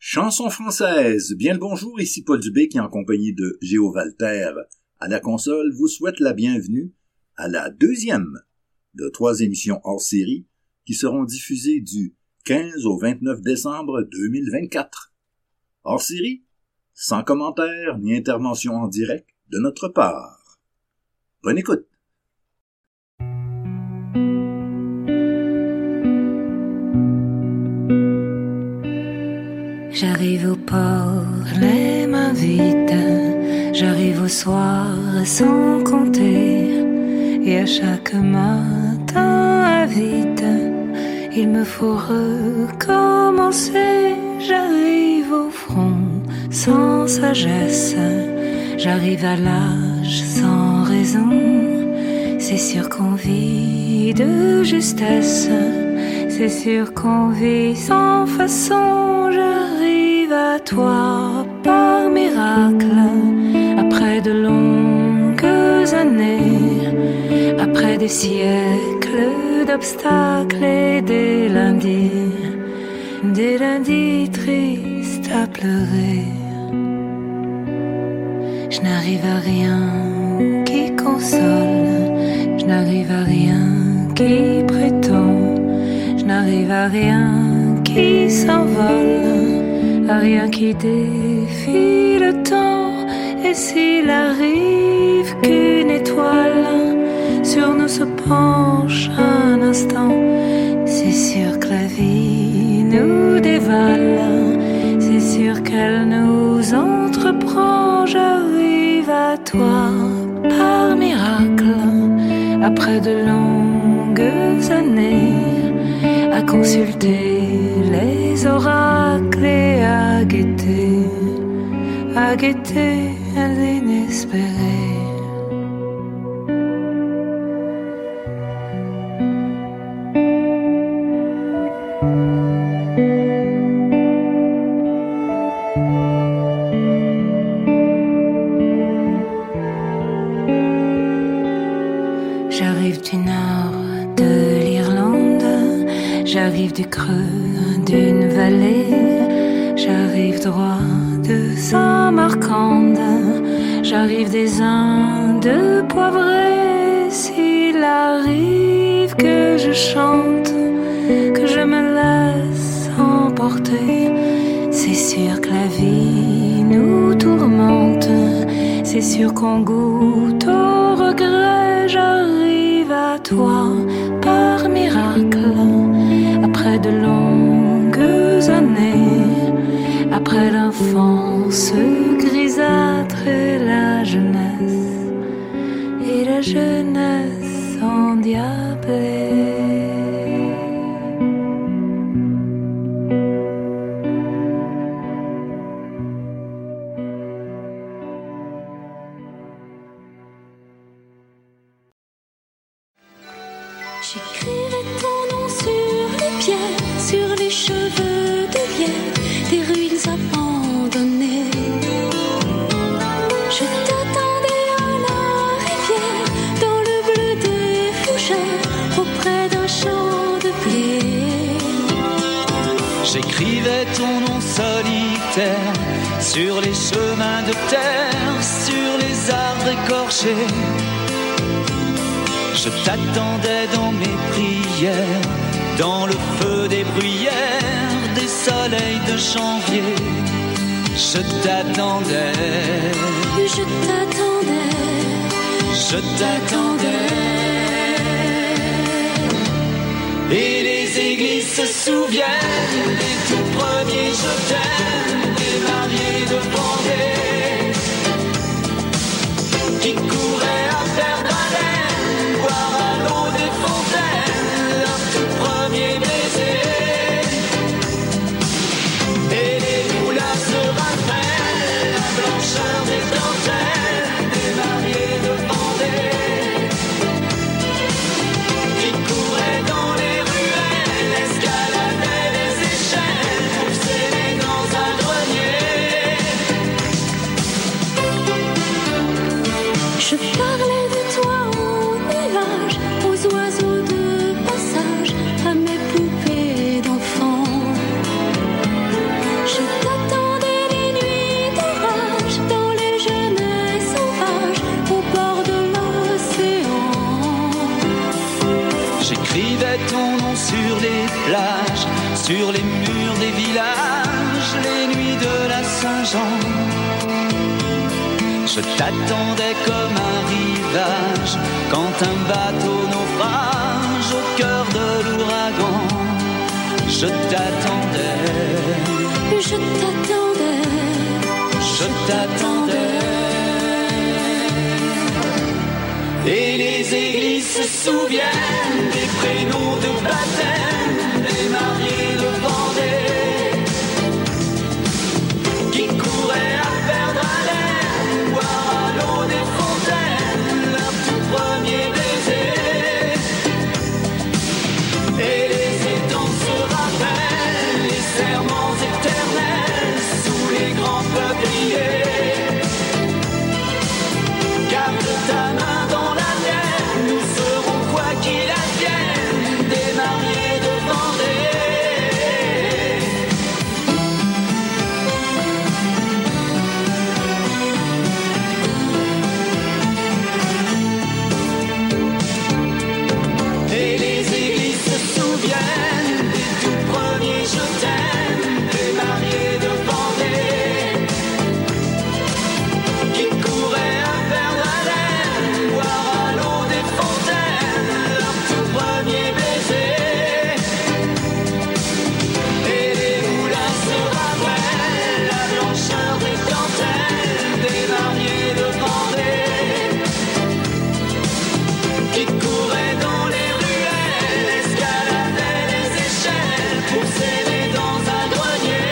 Chanson française, bien le bonjour, ici Paul Dubé qui en compagnie de Géo Walter à la console vous souhaite la bienvenue à la deuxième de 3 émissions hors série qui seront diffusées du 15 au 29 décembre 2024. Hors série, sans commentaire ni intervention en direct de notre part. Bonne écoute! J'arrive au port, les mains vides. J'arrive au soir sans compter. Et à chaque matin à vide, il me faut recommencer. J'arrive au front sans sagesse. J'arrive à l'âge sans raison. C'est sûr qu'on vit de justesse. C'est sûr qu'on vit sans façon. J'arrive à toi par miracle. Après de longues années, après des siècles d'obstacles et des lundis tristes à pleurer. Je n'arrive à rien qui console, je n'arrive à rien qui prétend, je n'arrive à rien qui s'envole, à rien qui défie le temps. Et s'il arrive qu'une étoile sur nous se penche un instant, c'est sûr que la vie nous dévale, c'est sûr qu'elle nous entreprend. J'arrive à toi par miracle, après de longues années, à consulter les oracles et à guetter l'inespéré. J'arrive du nord de l'Irlande, j'arrive du creux d'une vallée, j'arrive droit de Samarcande, j'arrive des Indes poivrées. S'il arrive que je chante, que je me laisse emporter, c'est sûr que la vie nous tourmente, c'est sûr qu'on goûte au regret. J'arrive à toi par miracle, après de longues années, après l'enfance grisâtre et la jeunesse endiablée. J'écrirai ton nom sur les pierres, sur les cheveux de lierre, des ruines abandonnées. Je t'attendais à la rivière, dans le bleu des fougères, auprès d'un champ de blé. J'écrivais ton nom solitaire, sur les chemins de terre, sur les arbres écorchés. Je t'attendais dans mes prières, dans le feu des bruyères, des soleils de janvier. Je t'attendais, je t'attendais, je t'attendais. Et les églises se souviennent des tout premiers je t'aime, des mariés de Vendée qui couraient à faire d'haleine, boire à l'eau des fontaines, leur tout premier baiser. Et les moulins se rappellent la blancheur des dentelles, des mariés de Vendée qui couraient dans les ruelles, escaladaient les échelles. sur les murs des villages, les nuits de la Saint-Jean. Je t'attendais comme un rivage quand un bateau naufrage au cœur de l'ouragan. Je t'attendais, je t'attendais, je t'attendais. Et les églises se souviennent des prénoms de baptême des mariés de Vendée qui couraient à perdre haleine, boire à l'eau des fontaines leur tout premier baiser. Et les étangs se rappellent les serments éternels sous les grands peupliers. Garde ta main dans la mienne, nous serons quoi qu'il advienne des mariés de Vendée. Et les églises se souviennent des tout premiers je t'aime des mariés de Vendée qui couraient à perdre haleine, boire à l'eau des fontaines leur tout premier baiser. Et les moulins se rappellent la blancheur des dentelles des mariés de Vendée qui couraient dans les ruelles, escaladaient les échelles pour s'aider dans un grenier.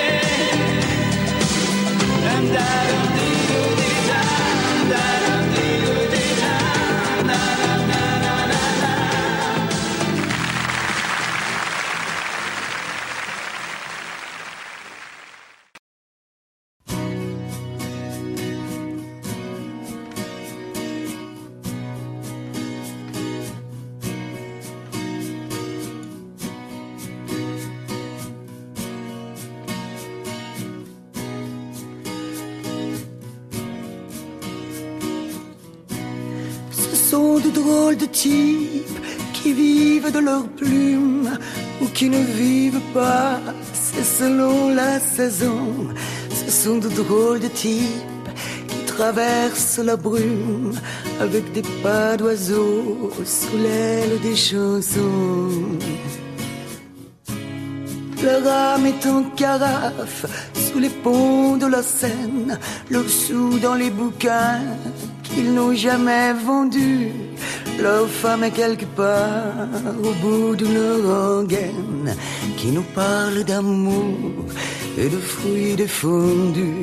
Ce sont de drôles de types qui vivent de leurs plumes ou qui ne vivent pas, c'est selon la saison. Ce sont de drôles de types qui traversent la brume avec des pas d'oiseaux sous l'aile des chansons. Leur âme est en carafe sous les ponts de la Seine, leurs sous dans les bouquins qu'ils n'ont jamais vendus. Leur femme est quelque part au bout d'une rengaine qui nous parle d'amour et de fruits défendus.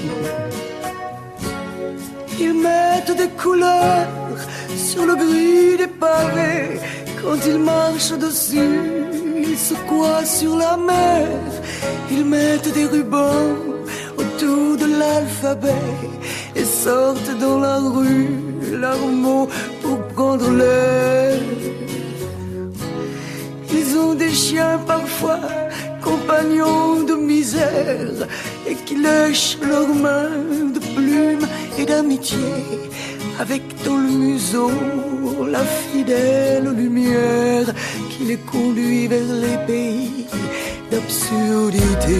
Ils mettent des couleurs sur le gris des pavés. Quand ils marchent dessus, ils se croient sur la mer. Ils mettent des rubans autour de l'alphabet et sortent dans la rue leurs mots pour prendre l'air. Ils ont des chiens parfois, compagnons de misère, et qui lèchent leurs mains de plumes et d'amitié, avec dans le museau la fidèle lumière qui les conduit vers les pays d'absurdité.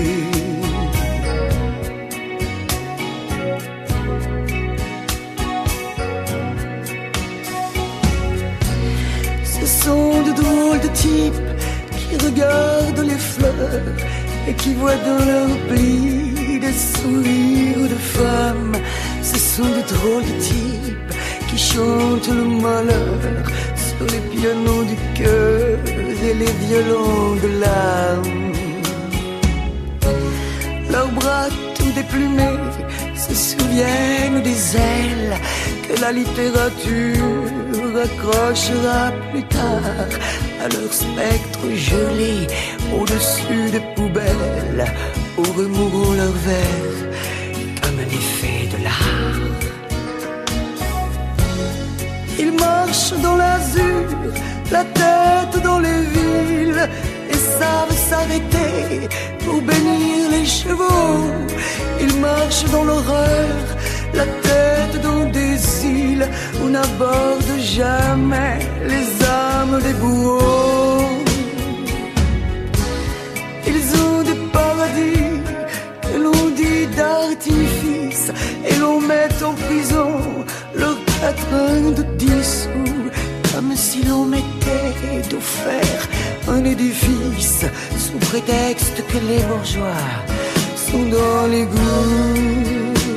Ce sont de drôles de types qui regardent les fleurs et qui voient dans leurs plis des sourires de femmes. Ce sont de drôles de types qui chantent le malheur sur les pianos du cœur et les violons de l'âme. Leurs bras tout déplumés se souviennent des ailes que la littérature accrochera plus tard à leur spectre gelé au-dessus des poubelles, où remouront leurs vers comme un effet de l'art. Ils marchent dans l'azur, la tête dans les villes, et savent s'arrêter pour bénir les chevaux. Ils marchent dans l'horreur, la tête dans des îles où n'abordent jamais les âmes des bourreaux. et l'on met en prison leurs quatrains de 10 sous, comme si l'on mettait d'offert un édifice sous prétexte que les bourgeois sont dans l'égout.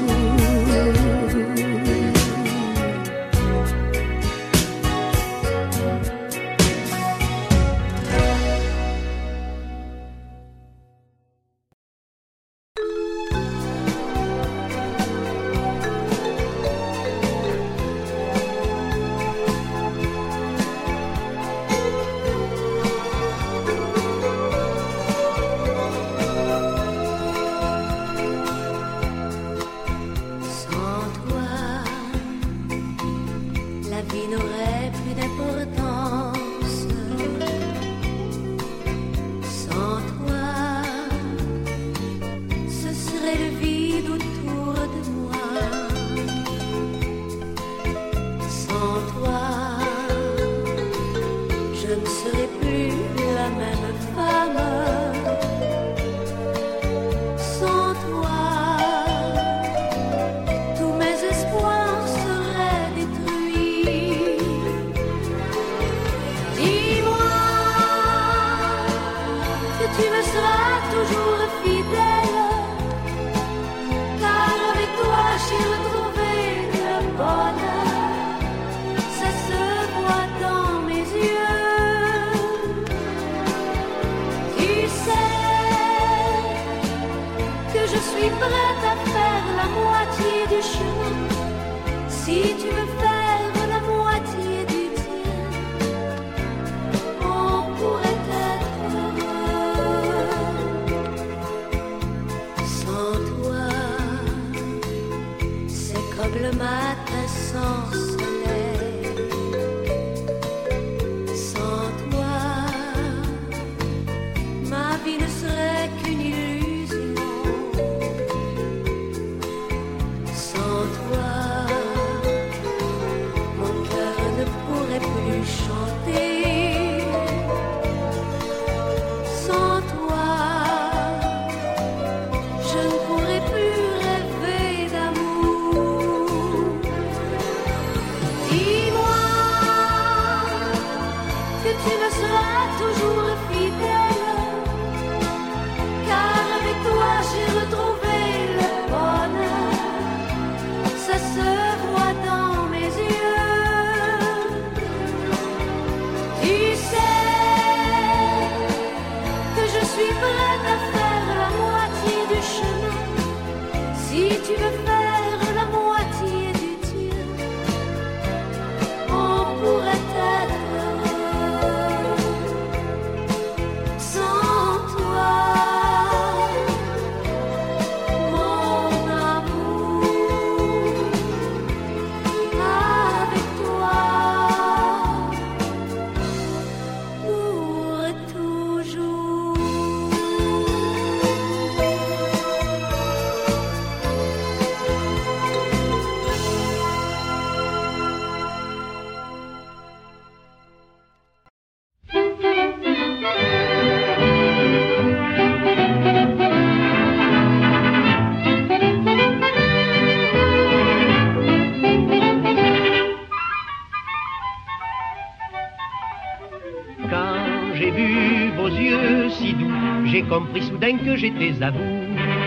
Compris soudain que j'étais à vous.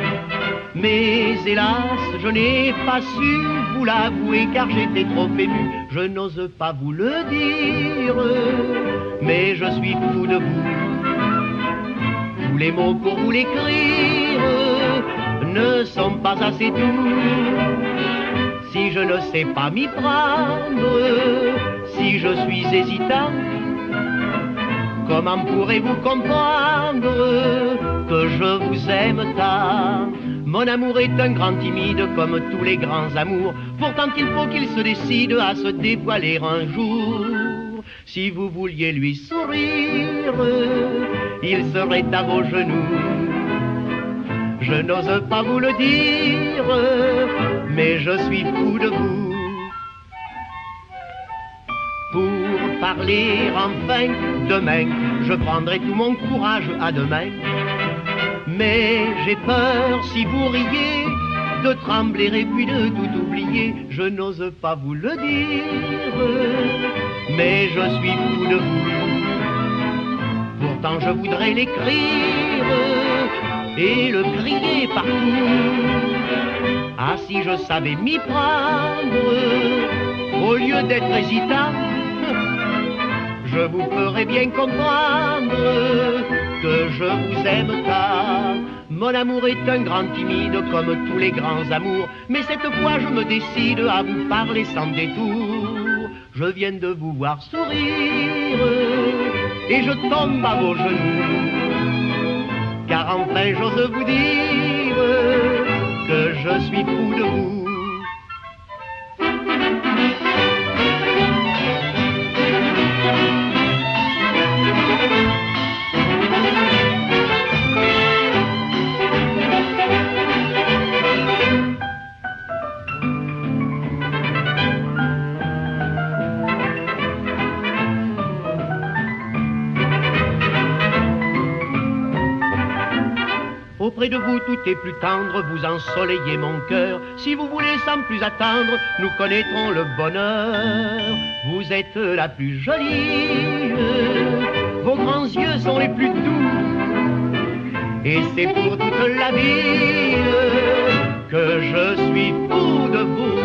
Mais hélas, je n'ai pas su vous l'avouer car j'étais trop ému. Je n'ose pas vous le dire, mais je suis fou de vous. Tous les mots pour vous l'écrire ne sont pas assez doux. Si je ne sais pas m'y prendre, si je suis hésitant, comment pourrez-vous comprendre que je vous aime tant? Mon amour est un grand timide comme tous les grands amours. Pourtant il faut qu'il se décide à se dévoiler un jour. Si vous vouliez lui sourire, il serait à vos genoux. Je n'ose pas vous le dire, mais je suis fou de vous. Pour parler enfin demain, je prendrai tout mon courage à demain. Mais j'ai peur si vous riez de trembler et puis de tout oublier. Je n'ose pas vous le dire, mais je suis fou de vous. Pourtant je voudrais l'écrire et le crier partout. Ah, si je savais m'y prendre, au lieu d'être hésitant, je vous ferais bien comprendre que je vous aime tant. Mon amour est un grand timide comme tous les grands amours, mais cette fois je me décide à vous parler sans détour. Je viens de vous voir sourire et je tombe à vos genoux, car enfin j'ose vous dire que je suis fou de vous. Auprès de vous tout est plus tendre, vous ensoleillez mon cœur. Si vous voulez sans plus attendre, nous connaîtrons le bonheur. Vous êtes la plus jolie, vos grands yeux sont les plus doux, et c'est pour toute la vie que je suis fou de vous.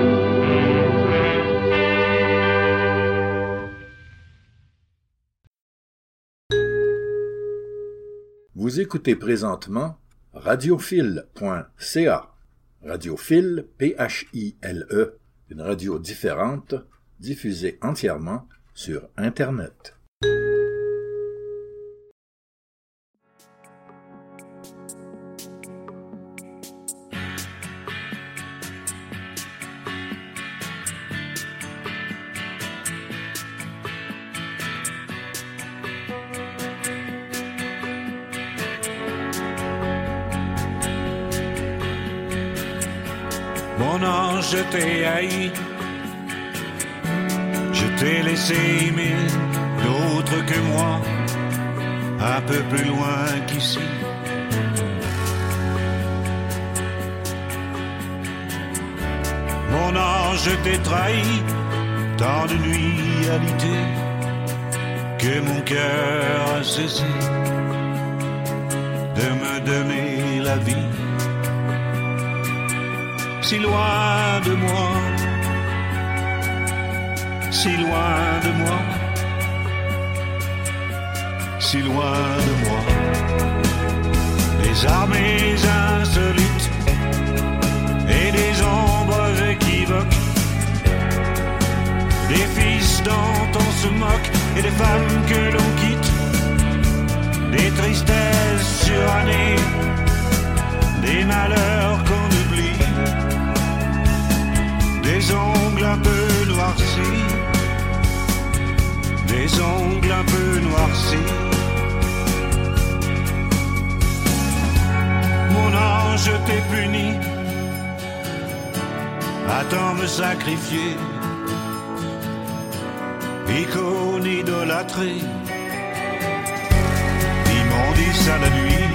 Vous écoutez présentement radiophile.ca. Radiophile, P-H-I-L-E, une radio différente, diffusée entièrement sur Internet. Mon ange, je t'ai haï, je t'ai laissé aimer d'autres que moi, un peu plus loin qu'ici. Mon ange, je t'ai trahi, tant de nuits alitées, que mon cœur a cessé de me donner la vie. Si loin de moi, si loin de moi, si loin de moi. Des armées insolites et des ombres équivoques, des fils dont on se moque et des femmes que l'on quitte, des tristesses surannées, des malheurs qu'on oublie, des ongles un peu noircis, des ongles un peu noircis. Mon ange, je t'ai puni, attends me sacrifier, icône idolâtrée, immondice à la nuit.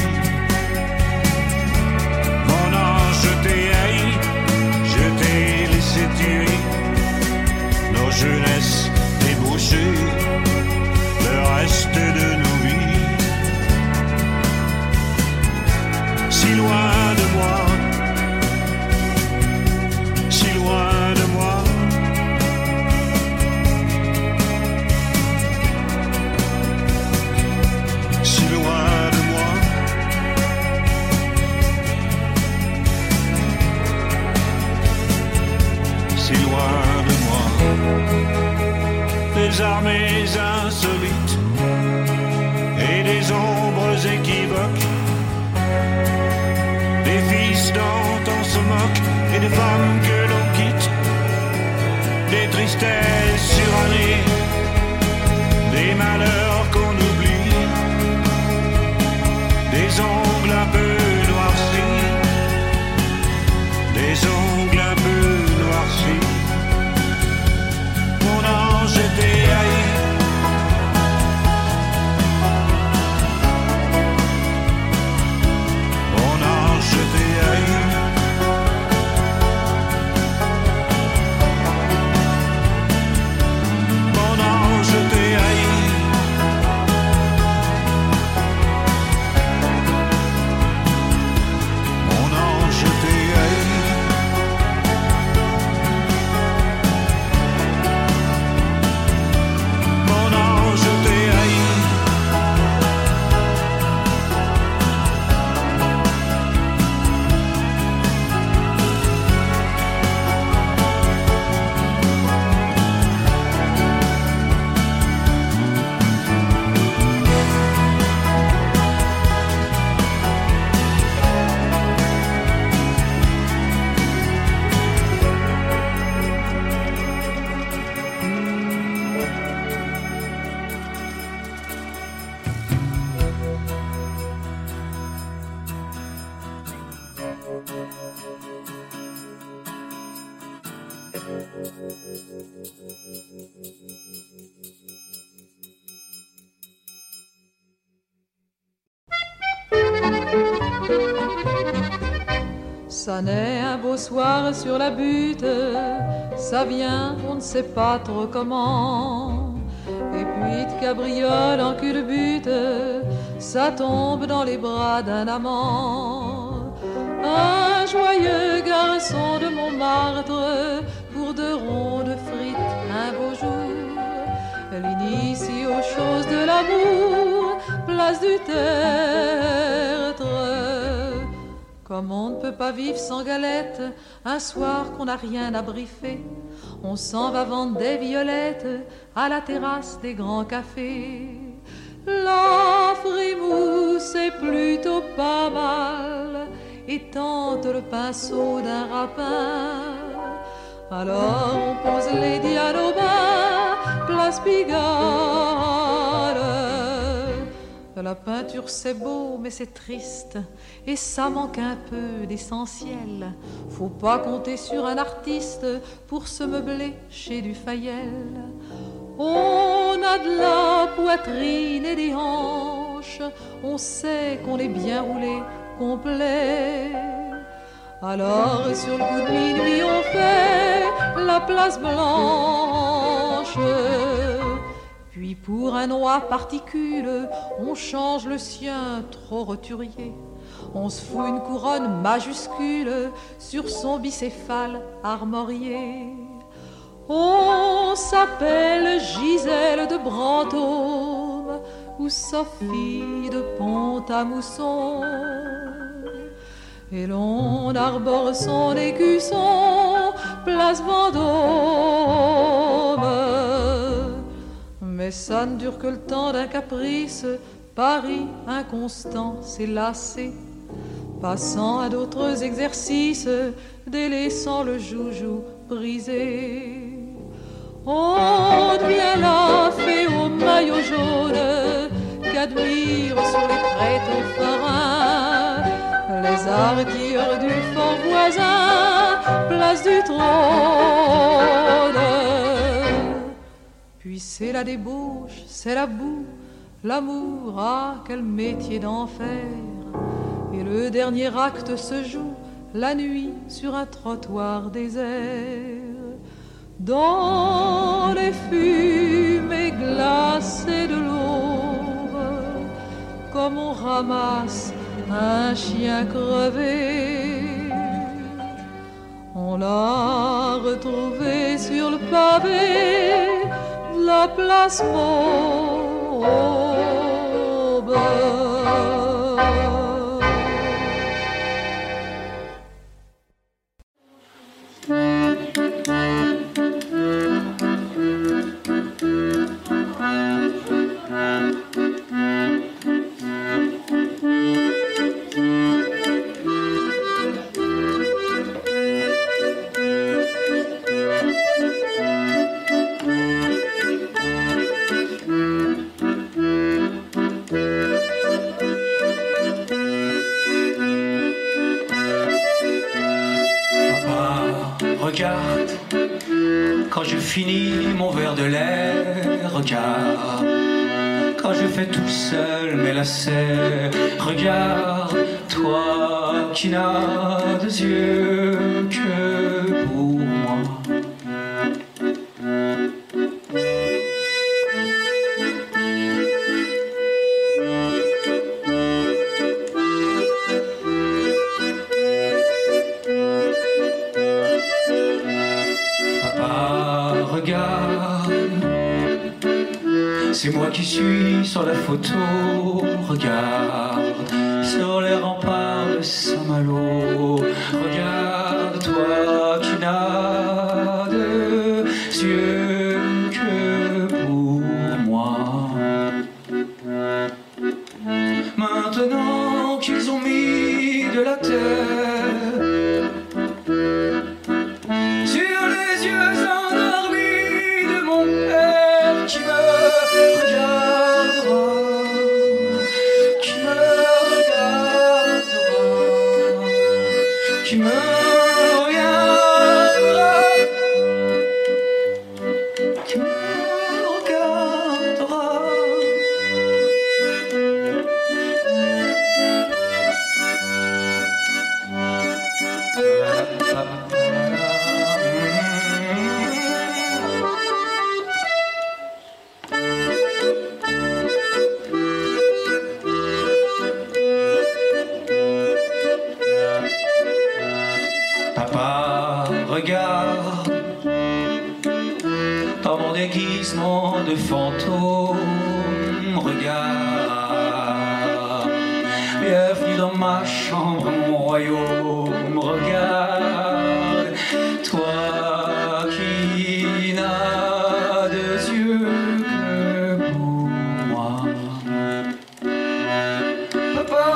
Mon ange, je t'ai haï, je t'ai laissé tuer nos jeunesses débauchées, le reste de nos vies. Si loin de moi, si loin de moi, si loin de moi. Si loin de moi. Des armées insolites et des ombres équivoques, des fils dont on se moque et des femmes que l'on quitte, des tristesses surannées, des malheurs qu'on oublie, des ongles un peu noircis, des ongles un peu noircis. Mon ange, je t'ai haï, mon ange, je t'ai haï, Ça naît un beau soir sur la butte, ça vient, on ne sait pas trop comment. Et puis de cabriole en culbute, ça tombe dans les bras d'un amant. Un joyeux garçon de Montmartre, pour 2 ronds de frites un beau jour, l'initie aux choses de l'amour, place du tertre. Comme on ne peut pas vivre sans galette, un soir qu'on n'a rien à briefer, on s'en va vendre des violettes à la terrasse des grands cafés. La frimousse est plutôt pas mal et tente le pinceau d'un rapin. Alors on pose les diades au bain, place Pigalle. La peinture c'est beau mais c'est triste et ça manque un peu d'essentiel. Faut pas compter sur un artiste pour se meubler chez Dufayel. On a de la poitrine et des hanches, on sait qu'on est bien roulé, complet. Alors sur le coup de minuit on fait la place blanche. Puis pour un noir particule, on change le sien trop roturier. On se fout une couronne majuscule sur son bicéphale armorié. On s'appelle Gisèle de Brantôme ou Sophie de Pont-à-Mousson. Et l'on arbore son écusson, place Vendôme. Mais ça ne dure que le temps d'un caprice, Paris inconstant s'est lassé, passant à d'autres exercices, délaissant le joujou brisé. On devient la fée au maillot jaune qu'admirent sur les tréteaux forains les artilleurs du fort voisin, place du trône. Puis c'est la débauche, c'est la boue, l'amour, ah quel métier d'enfer. Et le dernier acte se joue la nuit sur un trottoir désert. Dans les fumées glacées de l'aube, comme on ramasse un chien crevé, on l'a retrouvé sur le pavé de la place Maube. Regarde, quand je finis mon verre de lait, regarde, quand je fais tout seul mes lacets, regarde, toi qui n'as de yeux que pour moi. C'est moi qui suis sur la photo, regarde, sur les remparts de Saint-Malo. Regarde, toi qui n'as de yeux que pour moi. Maintenant qu'ils ont mis de la terre sur les yeux endormis de mon père qui me qui me regardera. regarde dans mon déguisement de fantôme, regarde, bienvenue dans ma chambre, mon royaume, regarde, toi qui n'as de yeux que pour moi. Papa,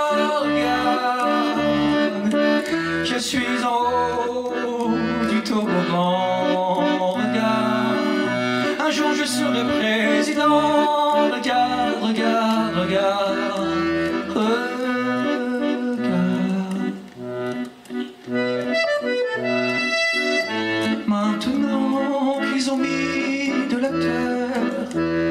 regarde, je suis en haut du toboggan, regarde, un jour je serai président, regarde, regarde, regarde, regarde. Maintenant qu'ils ont mis de la terre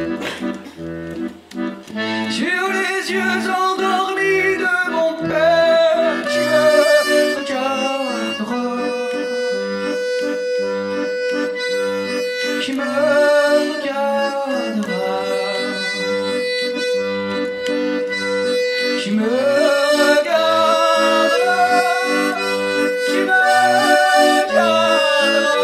sur les yeux endormis de mon père, tu me regarderas, tu me regarderas, tu me regarderas, tu me regarderas.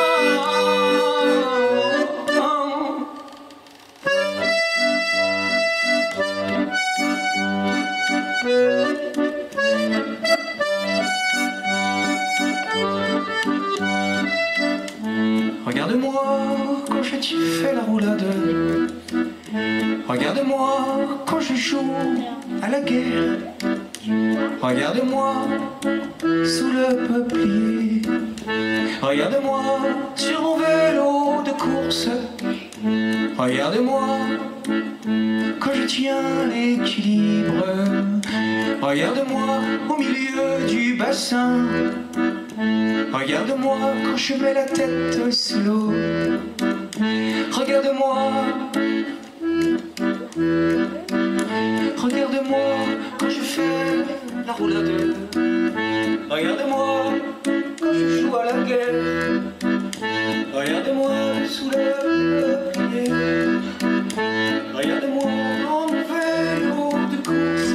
Regarde-moi quand je t'y fais la roulade, regarde-moi quand je joue à la guerre, regarde-moi sous le peuplier, regarde-moi sur mon vélo de course, regarde-moi quand je tiens l'équilibre, regarde-moi au milieu du bassin, regarde-moi quand je mets la tête sous l'eau, regarde-moi, regarde-moi quand je fais la roulade, regarde-moi quand je joue à la guerre, regarde-moi sous le peuplier, regarde-moi en vélo de course.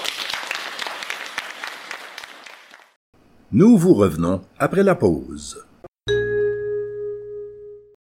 Nous vous revenons après la pause.